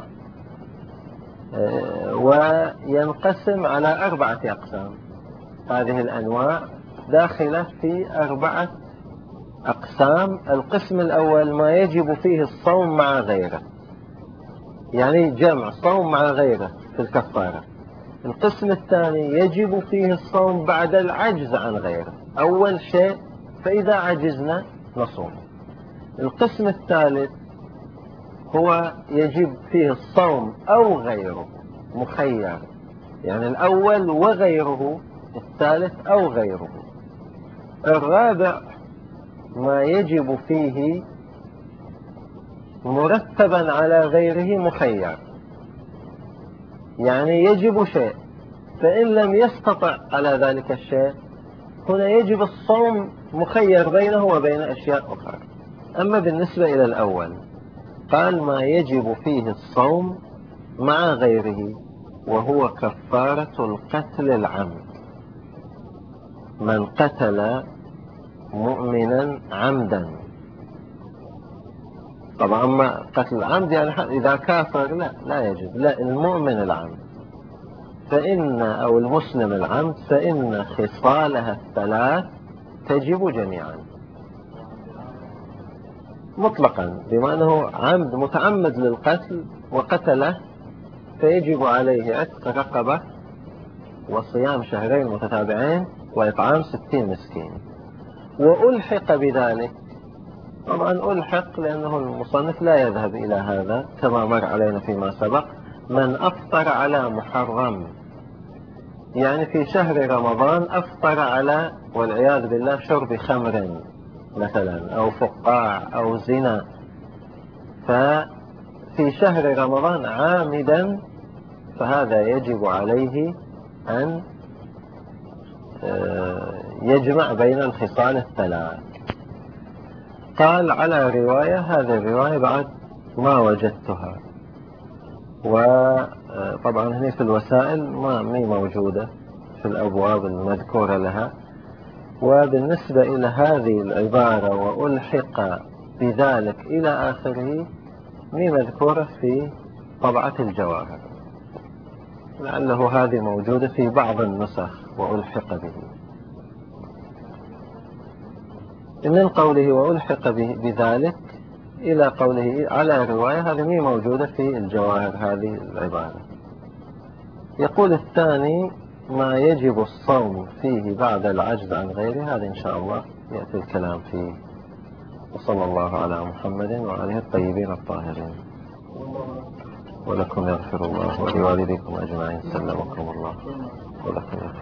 وينقسم على 4 أقسام. هذه الأنواع داخلة في 4 أقسام. القسم الأول ما يجب فيه الصوم مع غيره، يعني جمع صوم مع غيره في الكفارة. القسم الثاني يجب فيه الصوم بعد العجز عن غيره، أول شيء فإذا عجزنا نصوم. القسم الثالث هو يجب فيه الصوم أو غيره، مخير، يعني الأول وغيره، الثالث أو غيره. الرابع ما يجب فيه مرتبا على غيره، مخير، يعني يجب شيء فإن لم يستطع على ذلك الشيء هنا يجب الصوم مخير بينه وبين أشياء أخرى. أما بالنسبة إلى الأول قال ما يجب فيه الصوم مع غيره، وهو كفارة القتل العمد. من قتل مؤمنا عمدا، طبعا ما قتل العمد يعني إذا كافر لا يجب، لا، المؤمن العمد فإن، أو المسلم العمد، فإن خصالها الثلاث تجب جميعا مطلقا، بما أنه عمد متعمد للقتل وقتله فيجب عليه عتق رقبة وصيام شهرين متتابعين وإطعام 60 مسكين. وألحق بذلك، طبعا ألحق لأنه المصنف لا يذهب إلى هذا كما مر علينا فيما سبق، من أفطر على محرم، يعني في شهر رمضان أفطر على والعياذ بالله شرب خمر مثلا أو فقاع أو زنا، ففي شهر رمضان عامدا، فهذا يجب عليه أن يجمع بين الخصال الثلاث. قال على رواية، هذه الرواية بعد ما وجدتها، وطبعا هنا في الوسائل ما موجودة في الأبواب المذكورة لها. وبالنسبة إلى هذه العبارة وألحق بذلك إلى آخره مذكورة في طبعة الجواهر، لعله هذه موجودة في بعض النسخ وألحق به. من قوله وألحق بذلك إلى قوله على رواية، هذه موجودة في الجواهر هذه العبارة. يقول الثاني ما يجب الصوم فيه بعد العجز عن غيره، هذا إن شاء الله يأتي الكلام فيه. وصلى الله على محمد وعليه الطيبين الطاهرين. ولكم يغفر الله ولوالديكم أجمعين، سلمكم الله. ولكم يغفر